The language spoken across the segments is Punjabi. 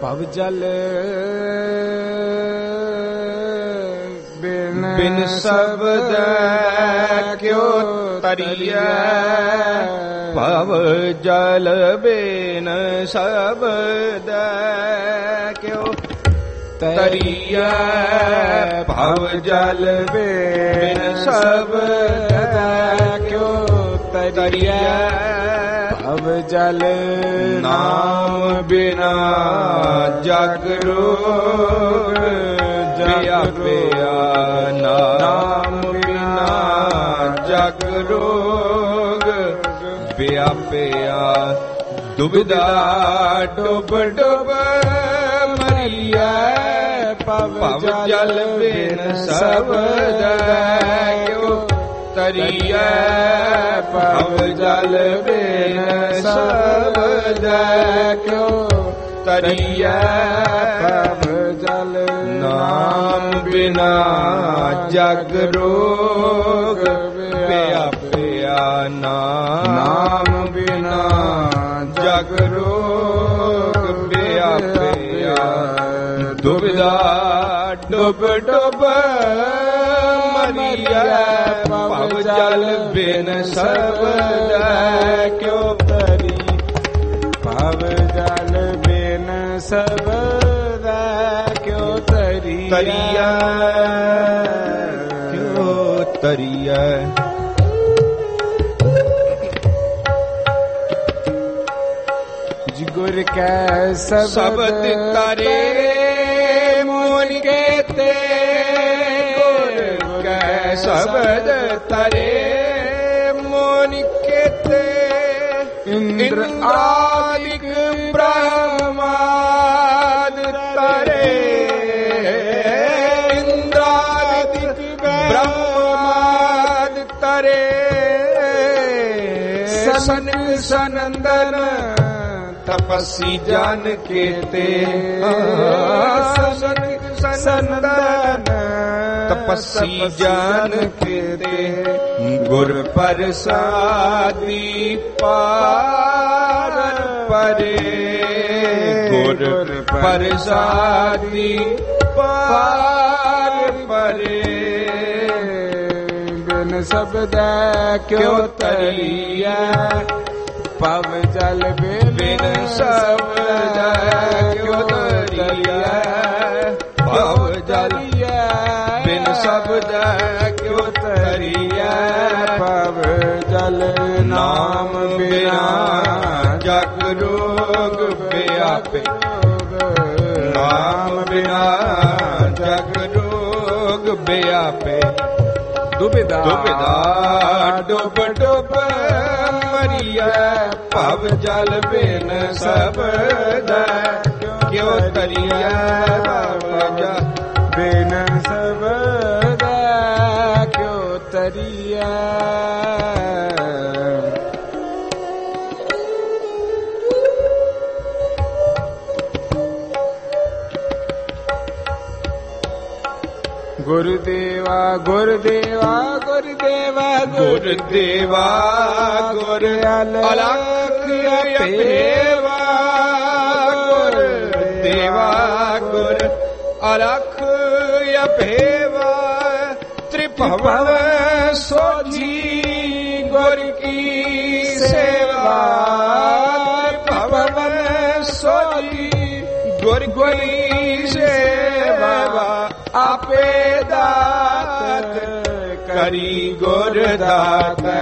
ਭਵ ਜਲ ਬਿਨ ਸ਼ਬਦ ਕਿਉ ਤਰੀਐ, ਭਵ ਜਲ ਬਿਨ ਸ਼ਬਦ ਕਿਉ ਤਰੀਐ, ਭਵ ਜਲ ਬਿਨ ਸ਼ਬਦ ਕਿਉ ਤਰੀਐ, ਭਵ ਜਲ ਨਾਮ ਬਿਨਾ ਜਗ ਰੋਗ ਵਿਆਪਿਆ, ਨਾਮ ਬਿਨਾ ਜਗ ਰੋਗ ਵਿਆਪਿਆ, ਦੁਬਿਧਾ ਡੁੱਬ ਡੁੱਬ ਮਰੀਐ, ਭਵ ਜਲ ਬਿਨ ਸ਼ਬਦ ਕਿਉ ਤਰੀਐ, ਭਵ ਜਲ ਬਿਨ ਸ਼ਬਦ ਕਿਉ ਤਰੀਐ, ਭਵ ਜਲ ਨਾਮ ਬਿਨਾ ਜਗ ਰੋਗ ਵਿਆਪਿਆ, ਨਾਮ ਬਿਨਾ ਜਗ ਰੋਗ ਵਿਆਪਿਆ, ਦੁਬਿਧਾ ਡੁੱਬ ਡੁੱਬ ਮਰੀਐ, ਭਵ ਜਲ ਬਿਨ ਸ਼ਬਦ ਕਿਉ ਤਰੀ, ਭਵ ਜਲ ਬਿਨ ਸ਼ਬਦ ਕਿਉ ਤਰੀਐ, ਕਿਉ ਤਰੀਐ, ਗੁਰ ਕੈ ਸ਼ਬਦ ਤਾਰੇ ਮੋਨ ਕੇਤੇ, ਗੁਰ ਕੈ ਸ਼ਬਦ ਤਾਰੇ ਮੋਨ ਕੇਤੇ, ਇੰਦਰ ਆਦਿਕ ਬ੍ਰਹਮਾਦ ਤਾਰੇ, ਇੰਦਰਾਦਿਕ ਬ੍ਰਹਮਾਦ ਤਾਰੇ, ਸਨਕ ਸਨੰਦਨ ਤਪਸੀ ਜਨ ਕੇਤੇ, ਸਨੰਦਨ ਤਪਸੀ ਜਨ ਕੇਤੇ, ਗੁਰ ਪ੍ਰਸਾਦੀ ਪਾਰ ਪਰੇ, ਗੁਰ ਪ੍ਰਸਾਦੀ ਪਾਰ ਪਰੇ, ਬਿਨ ਸ਼ਬਦ ਕਿਉ ਤਰੀਐ, ਭਵ ਜਲ ਬਿਨ ਸ਼ਬਦ ਕਿਉ ਤਰੀਐ, ਭਵ ਜਲ ਬਿਨ ਸ਼ਬਦ ਕਿਉ ਤਰੀਐ, ਭਵ ਜਲ ਨਾਮ ਬਿਨਾ ਜਗ ਰੋਗ ਵਿਆਪੇ, ਨਾਮ ਬਿਨਾ ਜਗ ਰੋਗ ਵਿਆਪੇ, ਦੁਬਿਧਾ ਡੁੱਬ ਡੁੱਬ ਮਰੀਐ, ਭਵ ਜਲ ਬਿਨ ਸ਼ਬਦ ਕਿਉ ਤਰੀਐ, ਭਵ ਜਲ ਬਿਨ ਸ਼ਬਦ ਕਿਉ ਤਰੀਐ, ਗੁਰਦੇਵਾ ਗੁਰਦੇਵਾ ਗੁਰਦੇਵਾ ਗੁਰਦੇਵਾ ਗੁਰ ਅਲਖ ਅਪੇਵਾ, ਗੁਰਦੇਵਾ ਗੁਰ ਅਲਖ ਅਪੇਵਾ, ਤ੍ਰਿਭਵਨ ਸੋਝੀ ਗੁਰ ਕੀ ਸੇਵਾ, ਤ੍ਰਿਭਵਨ ਸੋਝੀ ਗੁਰ ਕੀ ਸੇਵਾ, ਆਪੇ ਦਾਤ ਕਰੀ ਗੁਰ ਦਾਤੈ,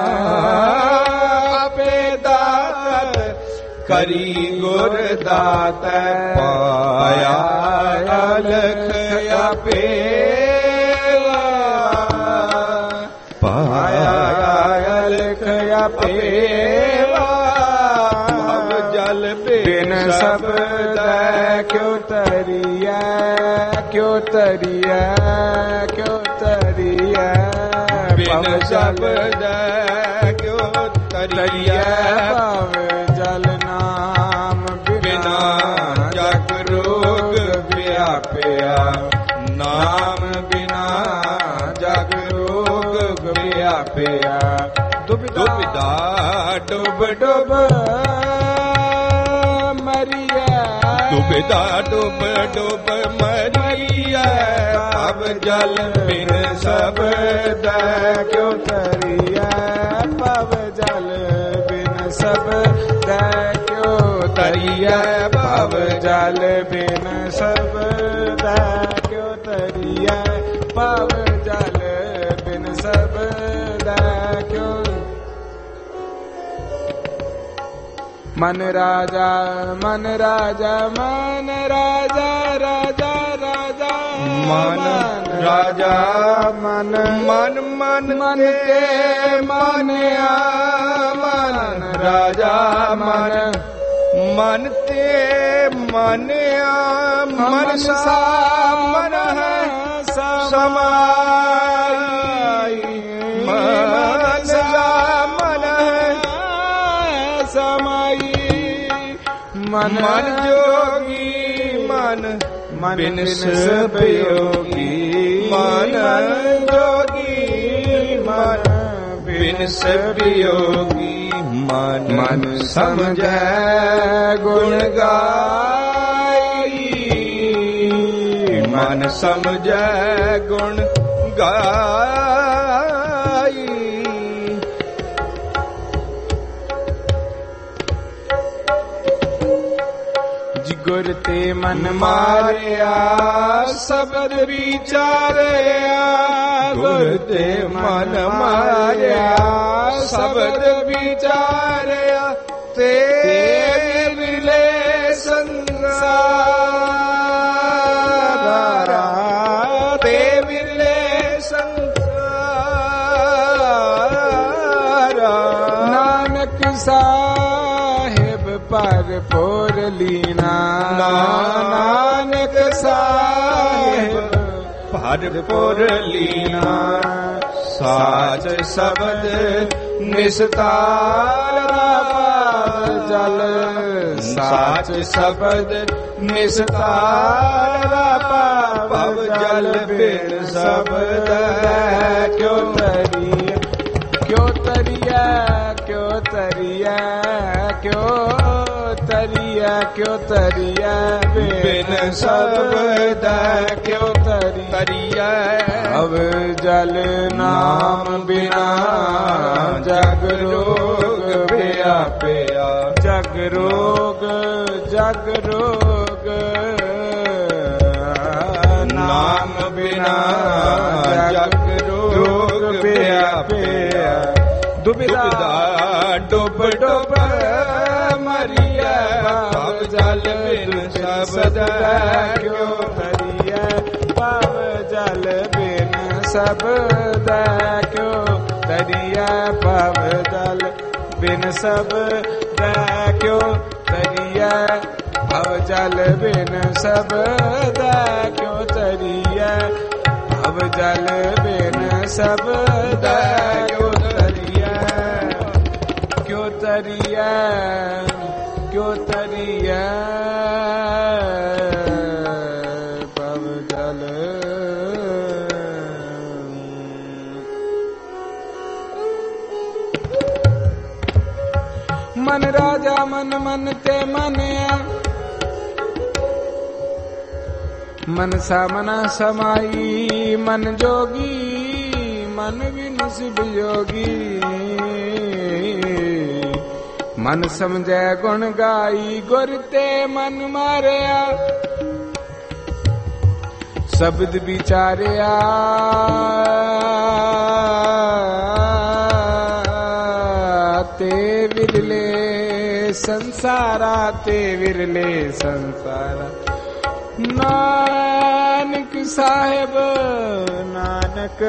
ਆਪੇ ਦਾਤ ਕਰੀ ਗੁਰ ਦਾਤੈ, ਪਾਇਆ ਅਲਖ ਆਪੇਵਾ, ਪਾਇਆ ਅਲਖ ਆਪੇਵਾ, ਭਵ ਜਲ ਬਿਨ ਸ਼ਬਦ ਕਿਉ ਤਰੀਐ, ਕਿਉ ਤਰੀਐ, ਕਿਉ ਤਰੀਐ, ਬਿਨ ਸ਼ਬਦ ਕਿਉ ਤਰੀਐ, ਭਵ ਜਲ ਨਾਮ ਬਿਨਾ ਜਗ ਰੋਗ ਵਿਆਪਿਆ, ਨਾਮ ਬਿਨਾ ਜਗ ਰੋਗ ਵਿਆਪਿਆ, ਦੁਬਿਧਾ ਡੁੱਬ ਡੁੱਬ ਮਰੀਐ, ਦੁਬਿਧਾ ਡੁੱਬ ਡੁੱਬ ਮਰੀਐ ਭਵ ਜਲ ਬਿਨ ਸਬਦੈ ਕਿਉ ਤਰੀਐ ਭਵ ਜਲ ਬਿਨ ਸਬਦੈ ਕਿਉ ਤਰੀਐ ਭਵ ਜਲ ਬਿਨ ਸਬਦੈ ਕਿਉ ਤਰੀਐ ਭਵ ਜਲ ਬਿਨ ਸਬਦੈ ਕਿਉ ਮਨ ਰਾਜਾ ਮਨ ਰਾਜਾ ਮਨ ਰਾਜਾ ਰਾਜਾ ਰਾਜਾ ਮਨ ਰਾਜਾ ਮਨ ਮਨ ਮਨ ਮਨ ਤੇ ਮਾਨਿਆ ਮਨ ਰਾਜਾ ਮਨ ਮਨ ਤੇ ਮਾਨਿਆ ਮਨ ਸਾ ਮਨ ਹੈ ਸਮਾਈ ਮਨ ਸਾ ਮਨ ਹੈ ਸਮਾਈ ਮਨ ਜੋਗੀ ਮਨ ਬਿਨ ਸਭਯੋਗੀ ਮਨ ਜੋਗੀ ਮਨ ਬਿਨ ਸਭਯੋਗੀ ਮਨ ਸਮਝੈ ਗੁਣ ਗਾਈ ਮਨ ਸਮਝੈ ਗੁਣ ਗਾਈ ਗੁਰ ਤੇ ਮਨ ਮਾਰਿਆ ਸਬਦ ਵਿਚਾਰਿਆ ਗੁਰ ਤੇ ਮਨ ਮਾਰਿਆ ਸਬਦ ਵਿਚਾਰਿਆ ਤੇ ਮਿਲੇ ਸੰਸਾਰਾ ਤੇ ਮਿਲੇ ਸੰਸਾਰਾ ਨਾਨਕ ਸਾਹਿਬ ਭਰਪੂਰ ਲੀਨਾ ਨਾਨਕ ਸਾਹਿਬ ਭਰਪੂਰ ਲੀਨਾ ਸਾਚ ਸ਼ਬਦ ਨਿਸਤਾਰ ਪਾਵ ਜਲ ਸਾਚ ਸ਼ਬਦ ਨਿਸਤਾਰ ਪਾਵ ਜਲ ਬਿਨ ਸ਼ਬਦ ਕਿਉ ਤਰੀਐ ਕਿਉ ਤਰੀਐ ਕਿਉ ਤਰੀਐ ਕਿਉ ਤਰੀਐ ਕਿਉ ਤਰੀਐ ਬਿਨ ਸ਼ਬਦ ਕਿਉ ਤਰੀਐ ਅਵ ਜਲ ਨਾਮ ਬਿਨਾ ਜਗ ਰੋਗ ਵਿਆਪਿਆ ਜਗ ਰੋਗ ਨਾਮ ਬਿਨਾ ਜਗ ਰੋਗ ਵਿਆਪਿਆ ਦੁਬਿਧਾ ਡੁੱਬ ਡੁੱਬ ਮਰੀਐ ਭਵ ਜਲ ਬਿਨ ਸ਼ਬਦ ਕਿਉ ਤਰੀਐ ਭਵ ਜਲ ਬਿਨ ਸ਼ਬਦ ਕਿਉ ਤਰੀਐ ਭਵ ਜਲ ਬਿਨ ਸ਼ਬਦ ਕਿਉ ਤਰੀਐ ਭਵ ਜਲ ਬਿਨ ਸ਼ਬਦ ਕਿਉ ਤਰੀਐ ਭਵ ਜਲ ਬਿਨ ਸ਼ਬਦ ਕਿਉ ਤਰੀਐ ਕਿਉ ਤਰੀਐ ਕਿਉ ਤਰੀਐ ਭਵ ਜਲ ਮਨ ਰਾਜਾ ਮਨ ਮਨ ਤੇ ਮਾਨਿਆ ਮਨ ਸਾਮਨਾ ਸਮਾਈ ਮਨ ਜੋਗੀ ਮਨ ਬਿਨ ਸਿਵਯੋਗੀ ਮਨ ਸਮਝੈ ਗੁਣ ਗਾਈ ਗੁਰ ਤੇ ਮਨ ਮਾਰਿਆ ਸ਼ਬਦ ਵਿਚਾਰਿਆ ਤੇ ਵਿਰਲੇ ਸੰਸਾਰਾ ਤੇ ਵਿਰਲੇ ਸੰਸਾਰਾ ਨਾਨਕ ਸਾਹਿਬ ਨਾਨਕ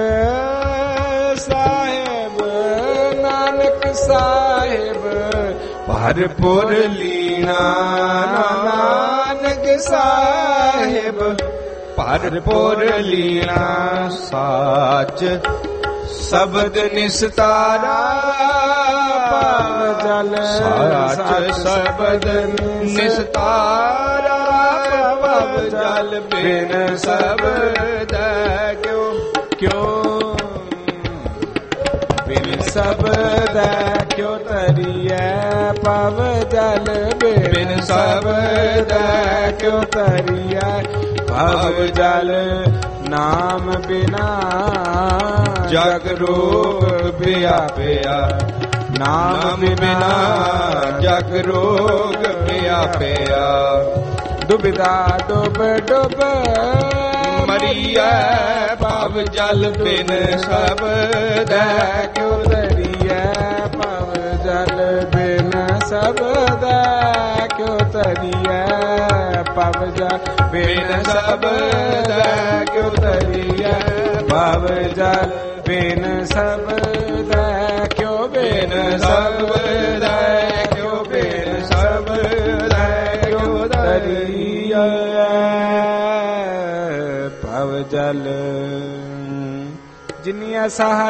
ਸਾਹਿਬ ਨਾਨਕ ਸਾਹਿਬ ਭਰਪੂਰ ਲੀਨਾ ਨਾਨਕ ਸਾਹਿਬ ਭਰਪੂਰ ਲੀਨਾ ਸਾਚ ਸ਼ਬਦ ਨਿਸਤਾਰਾ ਪਾਵ ਜਲ ਸਾਚ ਸ਼ਬਦ ਨਿਸਤਾਰਾ ਪਾਵ ਜਲ ਬਿਨ ਸ਼ਬਦ ਕਿਉ ਬਿਨ ਸ਼ਬਦ ਕਿਉ ਤਰੀਐ ਪਵ ਜਲ ਬਿਨ ਸਬਦੈ ਕਿਉ ਤਰੀਐ ਪਵ ਜਲ ਨਾਮ ਬਿਨਾ ਜਗ ਰੋਗ ਵਿਆਪਿਆ ਨਾਮ ਬਿਨਾ ਜਗ ਰੋਗ ਵਿਆਪਿਆ ਦੁਬਿਧਾ ਡੁਬ ਡੁਬ ਮਰੀਐ ਭਵ ਜਲ ਬਿਨ ਸਬਦੈ ਕਿਉ ਤਰੀਐ ਭਵ ਜਲ ਬਿਨ ਸਬਦੈ ਕਿਉ ਤਰੀਐ ਭਵ ਜਲ ਬਿਨ ਸਬਦੈ ਕਿਉ ਤਰੀਐ ਭਵ ਜਲ ਬਿਨ ਸਬਦੈ ਕਿਉ ਬਿਨ ਸਬਦੈ ਕਿਉ ਬਿਨ ਸਬਦੈ ਕਿਉ ਤਰੀਐ ਭਵ ਜਲ ਜਿਨੀਐ ਸਹਾਇ